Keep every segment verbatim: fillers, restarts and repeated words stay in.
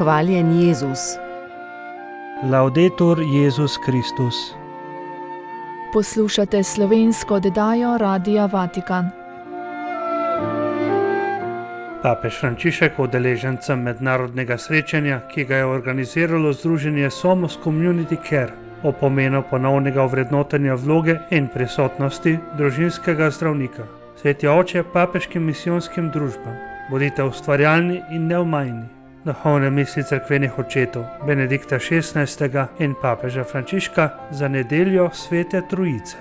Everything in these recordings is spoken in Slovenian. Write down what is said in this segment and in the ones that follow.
Hvaljen Jezus. Laudetur Jezus Kristus. Poslušate slovensko oddajo Radia Vatikan. Papež Frančišek udeležencem mednarodnega srečanja, ki ga je organiziralo združenje Somos Community Care, o pomenu ponovnega ovrednotenja vloge in prisotnosti družinskega zdravnika. Sveti oče papeškim misijonskim družbam, bodite ustvarjalni in neomajni. Duhovne misli cerkvenih očetov Benedikta šestnajstega in papeža Frančiška za nedeljo Svete Trojice.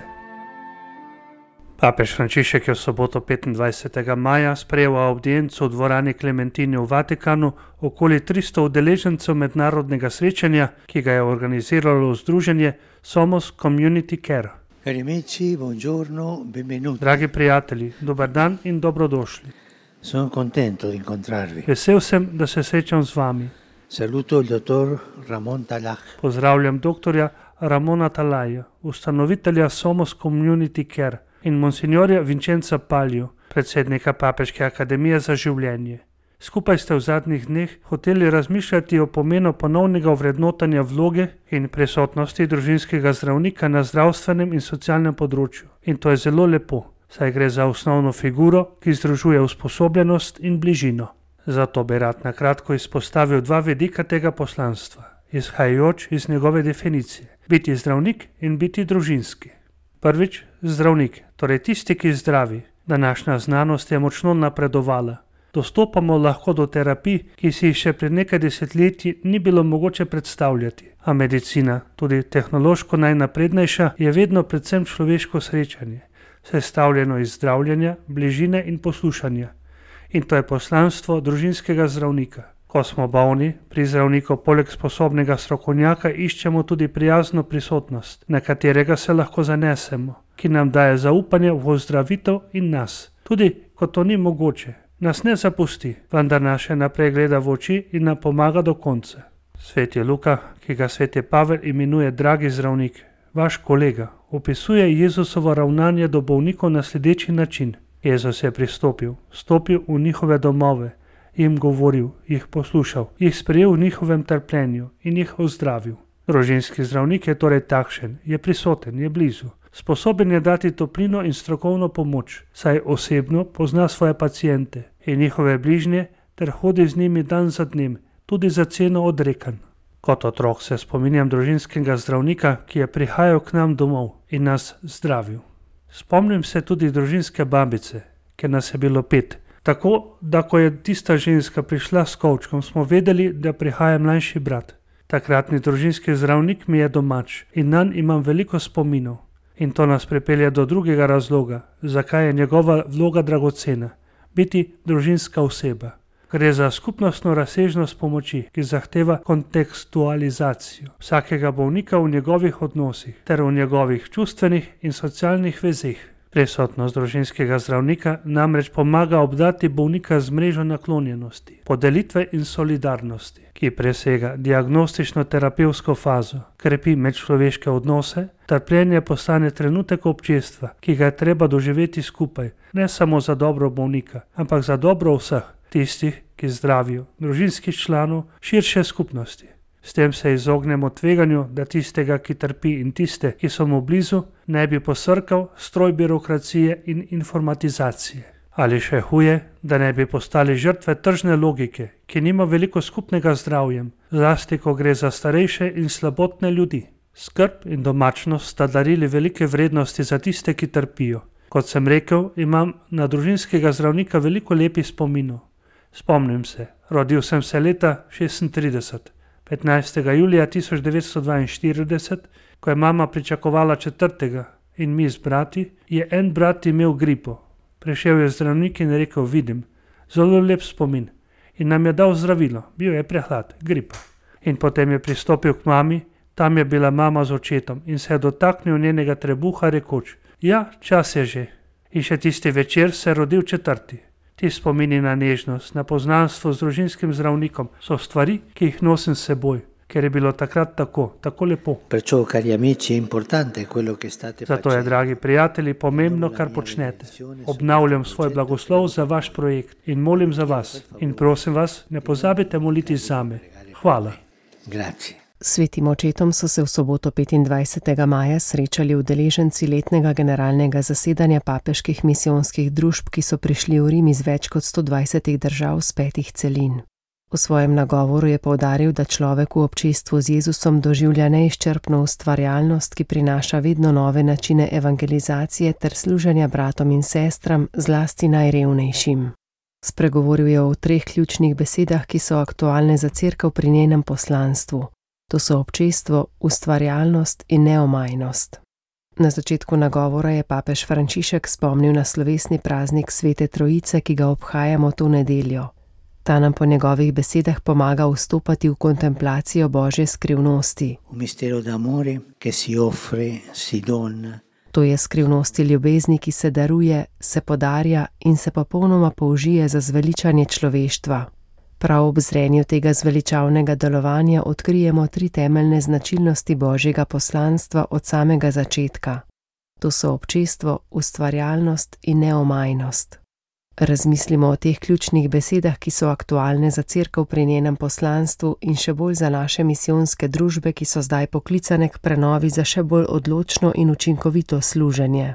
Papež Frančišek je v soboto petindvajsetega maja sprejel avdienco v dvorani Klementini v Vatikanu okoli tristo udeležencev mednarodnega srečanja, ki ga je organiziralo združenje Somos Community Care. Cari amici, buongiorno, benvenuti. Dragi prijatelji, dober dan in dobrodošli. Sono contento di incontrarvi. Vesel sem, da se srečam z vami. Saluto il dottor Ramon Talah. Pozdravljam doktorja Ramona Talaja, ustanovitelja Somos Community Care, in monsignorja Vincenza Palio, predsednika Papeške akademije za življenje. Skupaj ste v zadnjih dneh hoteli razmišljati o pomenu ponovnega ovrednotanja vloge in prisotnosti družinskega zdravnika na zdravstvenem in socialnem področju. In to je zelo lepo, saj gre za osnovno figuro, ki združuje usposobljenost in bližino. Zato bi rad na kratko izpostavil dva vidika tega poslanstva, izhajajoč iz njegove definicije: biti zdravnik in biti družinski. Prvič, zdravnik, torej tisti, ki zdravi. Današnja znanost je močno napredovala. Dostopamo lahko do terapij, ki si jih še pred nekaj desetletji ni bilo mogoče predstavljati. A medicina, tudi tehnološko najnaprednejša, je vedno predvsem človeško srečanje, sestavljeno iz zdravljenja, bližine in poslušanja. In to je poslanstvo družinskega zdravnika. Ko smo bolni, pri zdravniku poleg sposobnega strokovnjaka iščemo tudi prijazno prisotnost, na katerega se lahko zanesemo, ki nam daje zaupanje v ozdravitev in nas. Tudi, ko to ni mogoče, nas ne zapusti, vendar nas še naprej gleda v oči in nam pomaga do konca. Sveti Luka, ki ga sveti Pavel imenuje dragi zdravnik, vaš kolega, opisuje Jezusovo ravnanje do bolnikov na sledeči način. Jezus je pristopil, stopil v njihove domove, jim govoril, jih poslušal, jih sprejel v njihovem trpljenju in jih ozdravil. Družinski zdravnik je torej takšen, je prisoten, je blizu. Sposoben je dati toplino in strokovno pomoč, saj osebno pozna svoje paciente in njihove bližnje ter hodi z njimi dan za dnem, tudi za ceno odrekanj. Kot otrok se spominjam družinskega zdravnika, ki je prihajal k nam domov in nas zdravil. Spomnim se tudi družinske babice, ker nas je bilo pet. Tako, da ko je tista ženska prišla s kovčkom, smo vedeli, da prihaja mlajši brat. Takratni družinski zdravnik mi je domač in nanj imam veliko spominov. In to nas pripelje do drugega razloga, zakaj je njegova vloga dragocena. Biti družinska oseba. Gre za skupnostno razsežnost pomoči, ki zahteva kontekstualizacijo vsakega bolnika v njegovih odnosih ter v njegovih čustvenih in socialnih vezeh. Prisotnost družinskega zdravnika namreč pomaga obdati bolnika z mrežo naklonjenosti, podelitve in solidarnosti, ki presega diagnostično-terapevtsko fazo, krepi medčloveške odnose, trpljenje postane trenutek občestva, ki ga je treba doživeti skupaj, ne samo za dobro bolnika, ampak za dobro vseh, tistih, ki zdravijo, družinskih članov, širše skupnosti. S tem se izognemo tveganju, da tistega, ki trpi, in tiste, ki so mu blizu, ne bi posrkal stroj birokracije in informatizacije. Ali še huje, da ne bi postali žrtve tržne logike, ki nima veliko skupnega z zdravjem, zlasti ko gre za starejše in slabotne ljudi. Skrb in domačnost sta darili velike vrednosti za tiste, ki trpijo. Kot sem rekel, imam na družinskega zdravnika veliko lepih spominov. Spomnim se, rodil sem se leta šestintrideset. petnajstega julija tisoč devetsto dvainštirideset, ko je mama pričakovala četrtega in mi z brati, je en brat imel gripo. Prišel je zdravnik in rekel: vidim, zelo lep spomin. In nam je dal zdravilo, bil je prehlad, gripa. In potem je pristopil k mami, tam je bila mama z očetom in se je dotaknil njenega trebuha rekoč: ja, čas je že. In še tisti večer se je rodil četrti. Ti spomini na nežnost, na poznanstvo z družinskim zdravnikom so stvari, ki jih nosim s seboj, ker je bilo takrat tako, tako lepo. Perciò, cari amici, è importante quello che state Zato je, dragi prijatelji, pomembno, kar počnete. Obnavljam svoj blagoslov za vaš projekt in molim za vas. In prosim vas, ne pozabite moliti zame. Hvala. Grazie. S svetim očetom so se v soboto petindvajsetega maja srečali udeleženci letnega generalnega zasedanja papeških misijonskih družb, ki so prišli v Rim iz več kot sto dvajsetih držav s petih celin. V svojem nagovoru je poudaril, da človek v občestvu z Jezusom doživlja neizčrpno ustvarjalnost, ki prinaša vedno nove načine evangelizacije ter služenja bratom in sestram, zlasti najrevnejšim. Spregovoril je o treh ključnih besedah, ki so aktualne za cerkev pri njenem poslanstvu. To so občestvo, ustvarjalnost in neomajnost. Na začetku nagovora je papež Frančišek spomnil na slovesni praznik Svete Trojice, ki ga obhajamo to nedeljo. Ta nam po njegovih besedah pomaga vstopati v kontemplacijo Božje skrivnosti. To je skrivnosti ljubezni, ki se daruje, se podarja in se popolnoma použije za zveličanje človeštva. Prav ob zrenju tega zveličavnega delovanja odkrijemo tri temeljne značilnosti Božjega poslanstva od samega začetka. To so občestvo, ustvarjalnost in neomajnost. Razmislimo o teh ključnih besedah, ki so aktualne za cerkev pri njenem poslanstvu in še bolj za naše misijonske družbe, ki so zdaj poklicane k prenovi za še bolj odločno in učinkovito služenje.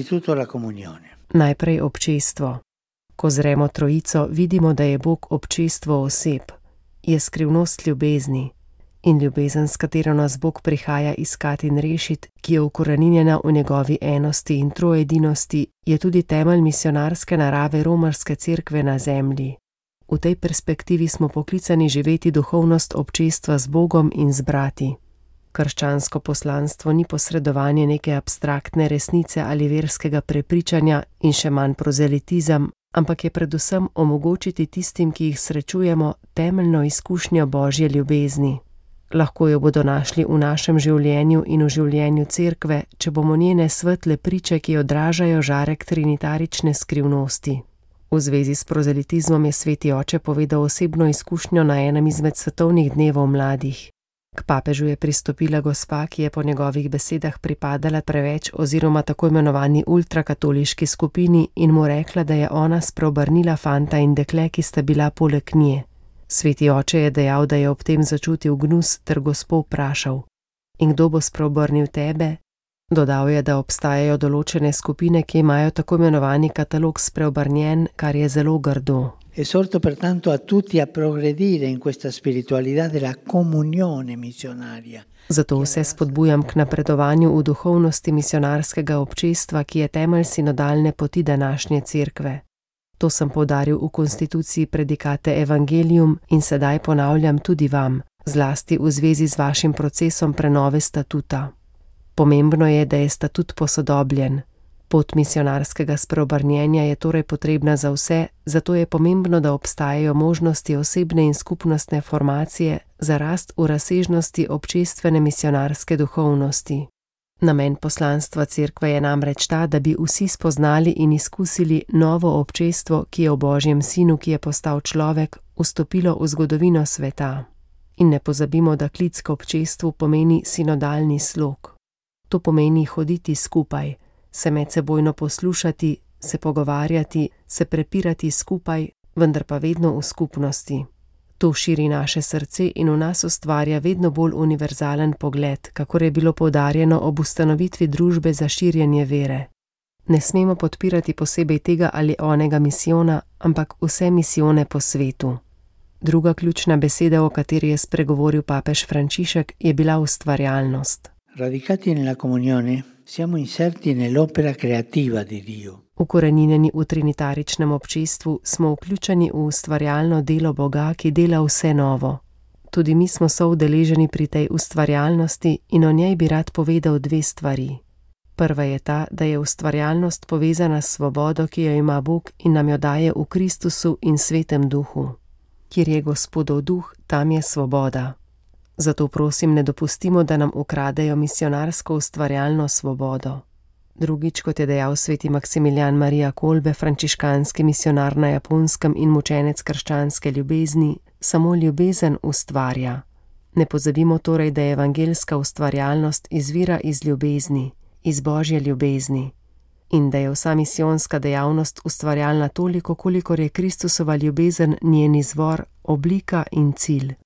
Najprej občestvo. Ko zremo Trojico, vidimo, da je Bog občestvo oseb. Je skrivnost ljubezni. In ljubezen, s katero nas Bog prihaja iskat in rešit, ki je ukoreninjena v njegovi enosti in troedinosti, je tudi temelj misionarske narave romarske cerkve na zemlji. V tej perspektivi smo poklicani živeti duhovnost občestva z Bogom in z brati. Krščansko poslanstvo ni posredovanje neke abstraktne resnice ali verskega prepričanja in še manj prozelitizem, ampak je predvsem omogočiti tistim, ki jih srečujemo, temeljno izkušnjo Božje ljubezni. Lahko jo bodo našli v našem življenju in v življenju cerkve, če bomo njene svetle priče, ki odražajo žarek trinitarične skrivnosti. V zvezi s prozelitizmom je sveti oče povedal osebno izkušnjo na enem izmed svetovnih dnevov mladih. K papežu je pristopila gospa, ki je po njegovih besedah pripadala preveč oziroma tako imenovani ultrakatoliški skupini in mu rekla, da je ona spreobrnila fanta in dekle, ki sta bila poleg nje. Sveti oče je dejal, da je ob tem začutil gnus ter gospo vprašal: in kdo bo spreobrnil tebe? Dodal je, da obstajajo določene skupine, ki imajo tako imenovani katalog spreobrnjen, kar je zelo grdo. Esorto pertanto a tutti a progredire in questa spiritualità della comunione missionaria. Zato vse spodbujam k napredovanju v duhovnosti misionarskega občestva, ki je temelj sinodalne poti današnje cerkve. To sem poudaril v konstituciji predikate Evangelium in sedaj ponavljam tudi vam, zlasti v zvezi z vašim procesom prenove statuta. Pomembno je, da je statut posodobljen. Pot misionarskega spreobrnjenja je torej potrebna za vse, zato je pomembno, da obstajajo možnosti osebne in skupnostne formacije za rast v razsežnosti občestvene misionarske duhovnosti. Namen poslanstva cerkve je namreč ta, da bi vsi spoznali in izkusili novo občestvo, ki je v Božjem sinu, ki je postal človek, vstopilo v zgodovino sveta. In ne pozabimo, da klic k občestvu pomeni sinodalni slog. To pomeni hoditi skupaj, se medsebojno poslušati, se pogovarjati, se prepirati skupaj, vendar pa vedno v skupnosti. To širi naše srce in v nas ustvarja vedno bolj univerzalen pogled, kakor je bilo poudarjeno ob ustanovitvi družbe za širjenje vere. Ne smemo podpirati posebej tega ali onega misijona, ampak vse misijone po svetu. Druga ključna beseda, o kateri je spregovoril papež Frančišek, je bila ustvarjalnost. Radicati nella comunione, siamo inserti nell'opera creativa di Dio. Ukoreninjeni v trinitaričnem občestvu smo vključeni v ustvarjalno delo Boga, ki dela vse novo. Tudi mi smo soudeleženi pri tej ustvarjalnosti in o njej bi rad povedal dve stvari. Prva je ta, da je ustvarjalnost povezana s svobodo, ki jo ima Bog in nam jo daje v Kristusu in Svetem Duhu. Kjer je Gospodov duh, tam je svoboda. Zato prosim, ne dopustimo, da nam ukradejo misionarsko ustvarjalno svobodo. Drugič, kot je dejal sveti Maksimilijan Marija Kolbe, frančiškanski misionar na Japonskem in mučenec krščanske ljubezni, samo ljubezen ustvarja. Ne pozabimo torej, da evangeljska ustvarjalnost izvira iz ljubezni, iz Božje ljubezni. In da je vsa misijonska dejavnost ustvarjalna toliko, kolikor je Kristusova ljubezen njen izvor, oblika in cilj.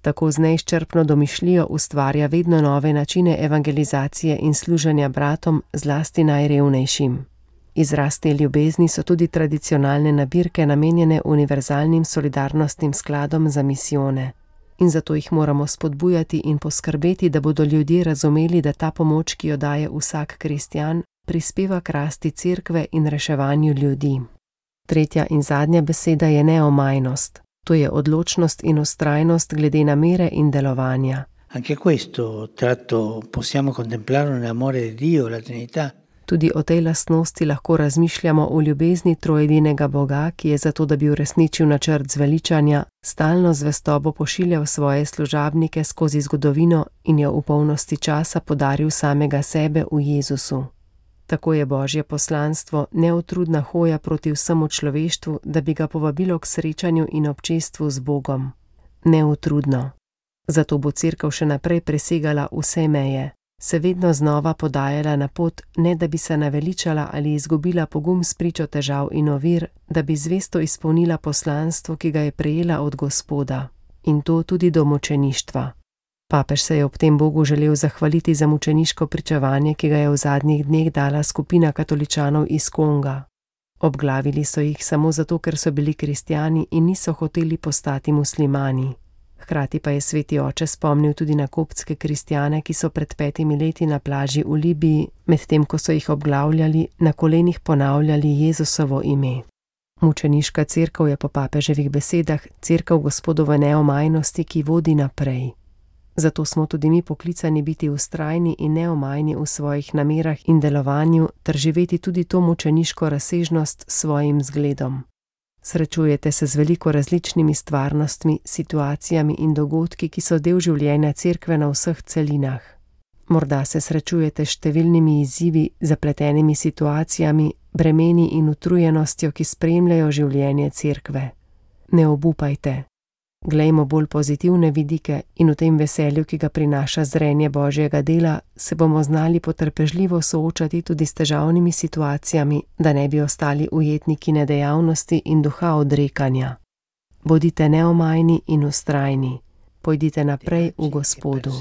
Tako z neizčrpno domišljijo ustvarja vedno nove načine evangelizacije in služenja bratom, zlasti najrevnejšim. Izraz te ljubezni so tudi tradicionalne nabirke namenjene univerzalnim solidarnostnim skladom za misijone. In zato jih moramo spodbujati in poskrbeti, da bodo ljudje razumeli, da ta pomoč, ki jo daje vsak kristjan, prispeva k rasti cerkve in reševanju ljudi. Tretja in zadnja beseda je neomajnost. To je odločnost in ustrajnost glede namere in delovanja. Anche questo tratto possiamo contemplare nell'amore di Dio, la Trinità. Tudi o tej lastnosti lahko razmišljamo v ljubezni trojedinega Boga, ki je zato, da bi uresničil načrt zveličanja, stalno zvestobo pošiljal svoje služabnike skozi zgodovino in jo v polnosti časa podaril samega sebe v Jezusu. Tako je Božje poslanstvo neutrudna hoja proti vsemu človeštvu, da bi ga povabilo k srečanju in občestvu z Bogom. Neutrudno. Zato bo cerkev še naprej presegala vse meje, se vedno znova podajala na pot, ne da bi se naveličala ali izgubila pogum spričo težav in ovir, da bi zvesto izpolnila poslanstvo, ki ga je prejela od Gospoda, in to tudi do mučeništva. Papež se je ob tem Bogu želel zahvaliti za mučeniško pričevanje, ki ga je v zadnjih dneh dala skupina katoličanov iz Konga. Obglavili so jih samo zato, ker so bili kristjani in niso hoteli postati muslimani. Hkrati pa je sveti oče spomnil tudi na koptske kristjane, ki so pred petimi leti na plaži v Libiji, medtem ko so jih obglavljali, na kolenih ponavljali Jezusovo ime. Mučeniška cerkev je po papeževih besedah cerkev Gospodove neomajnosti, ki vodi naprej. Zato smo tudi mi poklicani biti vztrajni in neomajni v svojih namerah in delovanju ter živeti tudi to mučeniško razsežnost s svojim zgledom. Srečujete se z veliko različnimi stvarnostmi, situacijami in dogodki, ki so del življenja cerkve na vseh celinah. Morda se srečujete s številnimi izzivi, zapletenimi situacijami, bremeni in utrujenostjo, ki spremljajo življenje cerkve. Ne obupajte. Glejmo bolj pozitivne vidike in v tem veselju, ki ga prinaša zrenje Božjega dela, se bomo znali potrpežljivo soočati tudi s težavnimi situacijami, da ne bi ostali ujetniki nedejavnosti in duha odrekanja. Bodite neomajni in vztrajni. Pojdite naprej v Gospodu.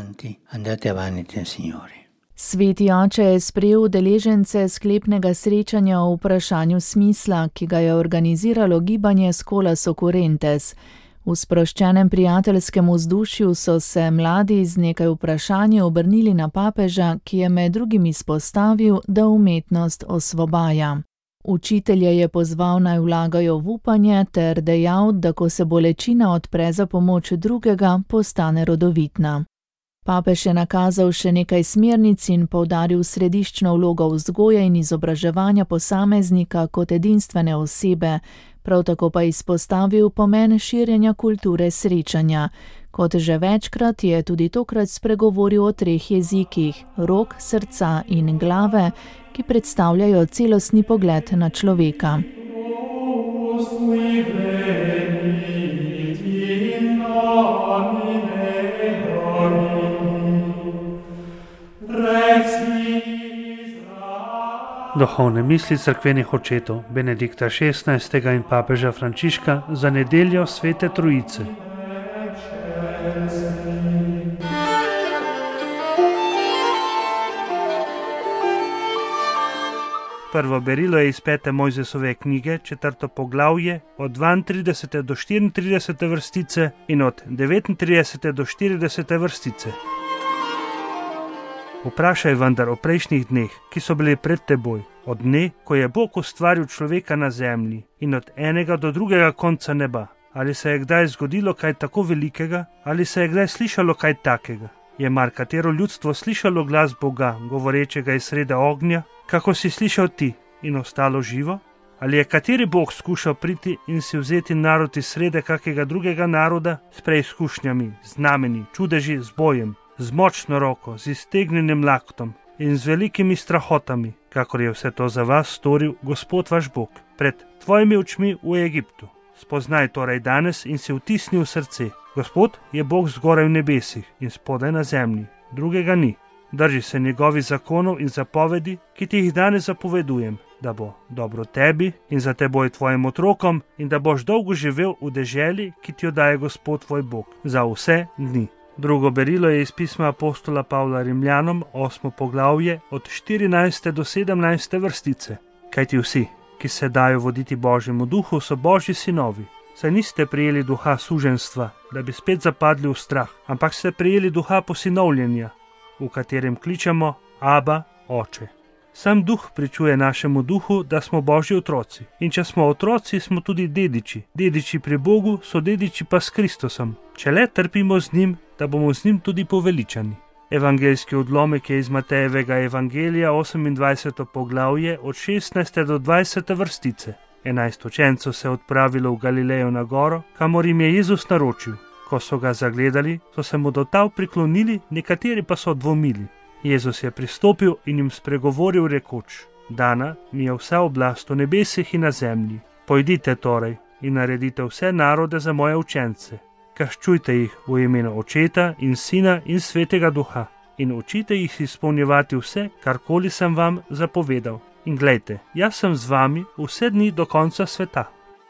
Sveti oče je sprejel udeležence sklepnega srečanja o vprašanju smisla, ki ga je organiziralo gibanje Scholas Occurrentes. V sproščenem prijateljskem vzdušju so se mladi z nekaj vprašanji obrnili na papeža, ki je med drugim izpostavil, da umetnost osvobaja. Učitelje je pozval naj vlagajo v upanje ter dejal, da ko se bolečina odpre za pomoč drugega, postane rodovitna. Papež je nakazal še nekaj smernic in poudaril središčno vlogo vzgoje in izobraževanja posameznika kot edinstvene osebe, prav tako pa izpostavil pomen širjenja kulture srečanja. Kot že večkrat je tudi tokrat spregovoril o treh jezikih, rok, srca in glave, ki predstavljajo celostni pogled na človeka. Duhovne misli cerkvenih očetov Benedikta šestnajstega in papeža Frančiška za nedeljo Svete Trojice. Prvo berilo je iz pete Mojzesove knjige, četrto poglavje, od dvaintridesete do štiriintridesete vrstice in od devetintridesete do štiridesete vrstice. Vprašaj vendar o prejšnjih dneh, ki so bili pred teboj, od dne, ko je Bog ustvaril človeka na zemlji in od enega do drugega konca neba. Ali se je kdaj zgodilo kaj tako velikega, ali se je kdaj slišalo kaj takega? Je mar katero ljudstvo slišalo glas Boga, govorečega iz srede ognja, kako si slišal ti in ostalo živo? Ali je kateri Bog skušal priti in si vzeti narod iz srede kakega drugega naroda s preizkušnjami, znameni, čudeži, z bojem, z močno roko, z iztegnjenim laktom in z velikimi strahotami, kakor je vse to za vas storil Gospod vaš Bog, pred tvojimi očmi v Egiptu. Spoznaj torej danes in si vtisni v srce. Gospod je Bog zgoraj v nebesih in spodaj na zemlji, drugega ni. Drži se njegovih zakonov in zapovedi, ki ti jih danes zapovedujem, da bo dobro tebi in za teboj tvojim otrokom in da boš dolgo živel v deželi, ki ti jo daje Gospod tvoj Bog, za vse dni. Drugo berilo je iz pisma apostola Pavla Rimljanom, osmo poglavje, od štirinajste do sedemnajste vrstice. Kajti vsi, ki se dajo voditi Božjemu duhu, so Božji sinovi. Saj niste prijeli duha suženstva, da bi spet zapadli v strah, ampak ste prijeli duha posinovljenja, v katerem kličemo Aba, Oče. Sam duh pričuje našemu duhu, da smo Božji otroci. In če smo otroci, smo tudi dediči. Dediči pri Bogu, so dediči pa s Kristusom. Če le trpimo z njim, da bomo z njim tudi poveličani. Evangeljski odlomek je iz Matejevega evangelija, osemindvajseto poglavje, od šestnajste do dvajsete vrstice. Enajst učencev se je odpravilo v Galilejo na goro, kamor jim je Jezus naročil. Ko so ga zagledali, so se mu do tal priklonili, nekateri pa so dvomili. Jezus je pristopil in jim spregovoril rekoč: Dana mi je vsa oblast v nebesih in na zemlji. Pojdite torej in naredite vse narode za moje učence. Krščujte jih v imenu Očeta in Sina in Svetega Duha in učite jih izpolnjevati vse, karkoli sem vam zapovedal. In glejte, jaz sem z vami vse dni do konca sveta.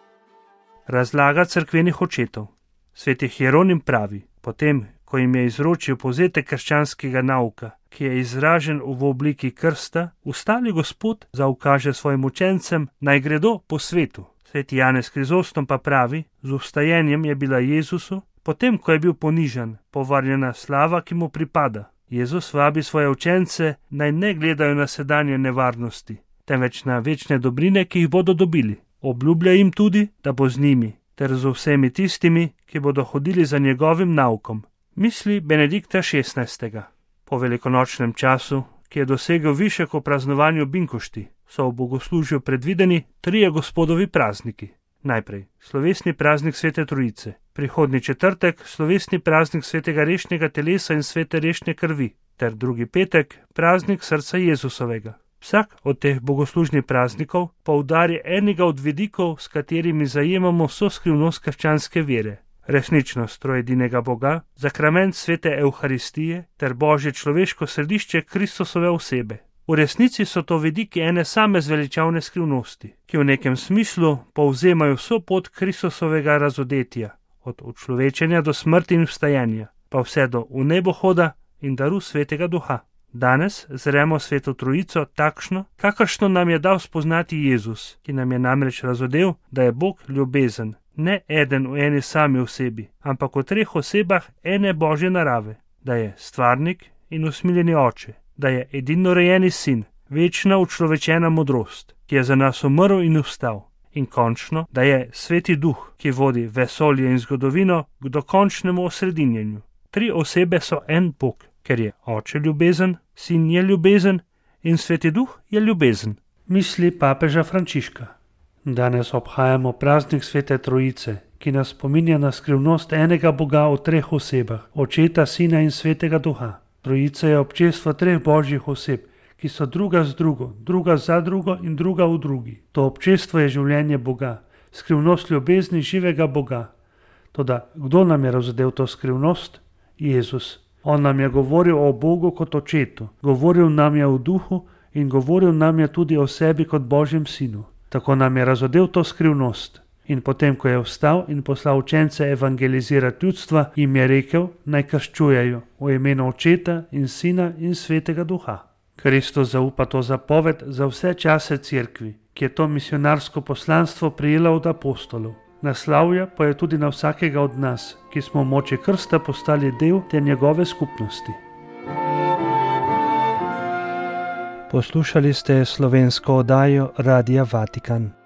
Razlaga cerkvenih očetov. Sveti Hieronim pravi, potem, ko jim je izročil povzetek krščanskega nauka, ki je izražen v obliki krsta, ustali Gospod zaukaže svojim učencem, naj gredo po svetu. Sveti Janez Krizostom pa pravi, z vstajenjem je bila Jezusu, potem, ko je bil ponižan, povarjena slava, ki mu pripada. Jezus vabi svoje učence, naj ne gledajo na sedanje nevarnosti, temveč na večne dobrine, ki jih bodo dobili. Obljublja jim tudi, da bo z njimi, ter z vsemi tistimi, ki bodo hodili za njegovim naukom. Misli Benedikta šestnajstega. Po velikonočnem času, ki je dosegel višek v praznovanju Binkošti, so v bogoslužju predvideni trije Gospodovi prazniki. Najprej slovesni praznik Svete Trojice, prihodnji četrtek slovesni praznik Svetega rešnjega telesa in Svete rešne krvi, ter drugi petek praznik srca Jezusovega. Vsak od teh bogoslužnih praznikov poudari enega od vidikov, s katerimi zajemamo vso skrivnost krščanske vere. Resničnost trojedinega Boga, zakrament svete Evharistije ter Božje človeško središče Kristusove osebe. V resnici so to vidiki ene same zveličavne skrivnosti, ki v nekem smislu povzemajo vso pot Kristusovega razodetja, od učlovečenja do smrti in vstajanja, pa vse do v nebohoda in daru Svetega Duha. Danes zremo Sveto Trojico takšno, kakršno nam je dal spoznati Jezus, ki nam je namreč razodel, da je Bog ljubezen, ne eden v eni sami osebi, ampak v treh osebah ene Božje narave, da je stvarnik in usmiljeni Oče, da je edinorojeni Sin, večna učlovečena modrost, ki je za nas umrl in vstal, in končno, da je Sveti Duh, ki vodi vesolje in zgodovino k dokončnemu osredinjenju. Tri osebe so en Bog, ker je Oče ljubezen, Sin je ljubezen in Sveti Duh je ljubezen. Misli papeža Frančiška. Danes obhajamo praznik Svete Trojice, ki nas spominja na skrivnost enega Boga v treh osebah, Očeta, Sina in Svetega Duha. Trojica je občestvo treh božjih oseb, ki so druga z drugo, druga za drugo in druga v drugi. To občestvo je življenje Boga, skrivnost ljubezni živega Boga. Toda kdo nam je razodel to skrivnost? Jezus. On nam je govoril o Bogu kot očetu, govoril nam je v duhu in govoril nam je tudi o sebi kot Božjem sinu. Tako nam je razodel to skrivnost. In potem, ko je vstal in poslal učence evangelizirati ljudstva, jim je rekel, naj krščujejo v imenu Očeta in Sina in Svetega Duha. Kristus zaupa to zapoved za vse čase cerkvi, ki je to misionarsko poslanstvo prijela od apostolov. Naslavlja pa je tudi na vsakega od nas, ki smo v moči krsta postali del te njegove skupnosti. Poslušali ste slovensko oddajo Radia Vatikan.